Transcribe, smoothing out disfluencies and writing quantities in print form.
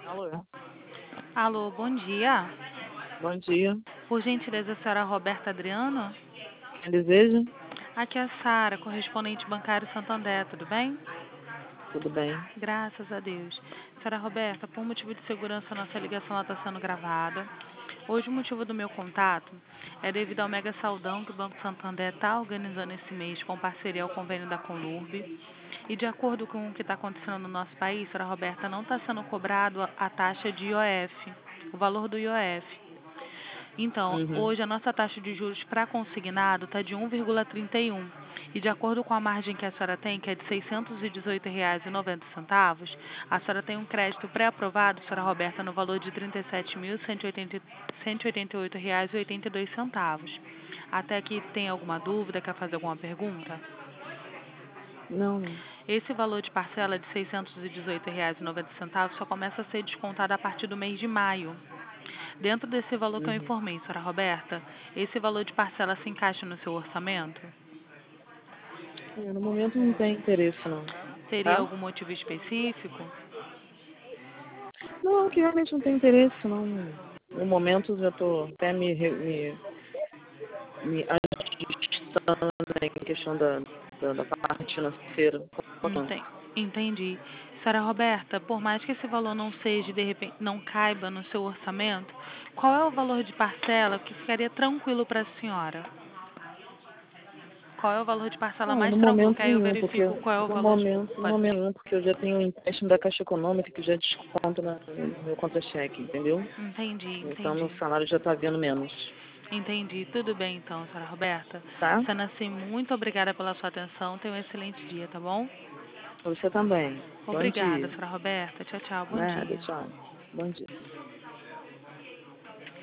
Alô, Alô, bom dia. bom dia. Por gentileza, a senhora Roberta Adriano? Quem deseja? Aqui é a Sara, correspondente bancário Santander, tudo bem? Tudo bem? Graças a Deus. Senhora Roberta, por motivo de segurança, nossa ligação está sendo gravada. Hoje o motivo do meu contato é devido ao mega saldão que o Banco Santander está organizando esse mês com parceria ao convênio da Conlurb. E de acordo com o que está acontecendo no nosso país, senhora Roberta, não está sendo cobrado a taxa de IOF, o valor do IOF. Então, Uhum. hoje a nossa taxa de juros para consignado está de 1,31. E de acordo com a margem que a senhora tem, que é de R$ 618,90, a senhora tem um crédito pré-aprovado, senhora Roberta, no valor de R$ 37.188,82. Até aqui tem alguma dúvida, quer fazer alguma pergunta? Não, não. Esse valor de parcela de R$ 618,90 só começa a ser descontado a partir do mês de maio. Dentro desse valor que eu Uhum. informei, senhora Roberta, esse valor de parcela se encaixa no seu orçamento? No momento não tem interesse, não. Teria Tá? algum motivo específico? Não, que realmente não tem interesse, não. No momento já estou até me ajustando em questão da parte financeira. Entendi. Senhora Roberta, por mais que esse valor não seja, de repente, não caiba no seu orçamento, qual é o valor de parcela que ficaria tranquilo para a senhora? Qual é o valor de parcela Não, mais no tranquilo? Que momento aí eu nenhum, porque verifico qual é o no valor de... momento, no Pode momento ser. nenhum, porque eu já tenho um empréstimo da Caixa Econômica que já desconta no meu contra-cheque, entendeu? Entendi, Então meu entendi. salário já está vindo menos. Entendi. Tudo bem então, senhora Roberta. Tá? Sendo assim, muito obrigada pela sua atenção. Tenha um excelente dia, tá bom? Você também. Bom Obrigada, dia. senhora Roberta. Tchau, tchau. Bom Nada, dia. tchau. Bom dia.